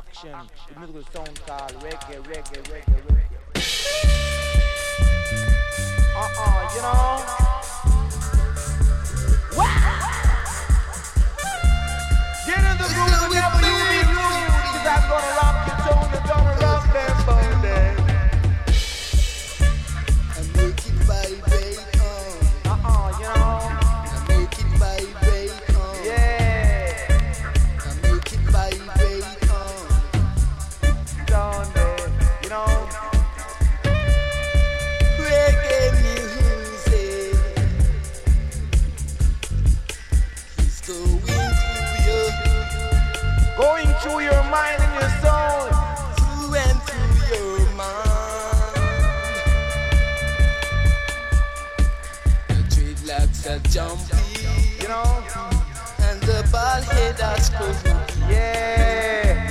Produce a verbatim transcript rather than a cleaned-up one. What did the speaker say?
action. The musical sound called reggae, reggae, reggae, reggae. Uh-uh, you know? Get in the groove whenever you need groove, because I'm gonna rock your tone, I'm gonna rock them bone them. I make it vibrate on. Uh-uh, you know? I make it vibrate on. Yeah. I make it vibrate on. Down there, you know? Reggae music is going through your, Going through your mind and your soul. through and through your mind. The dreadlocks are jumpy, You know? and the bald head are screwy. Yeah.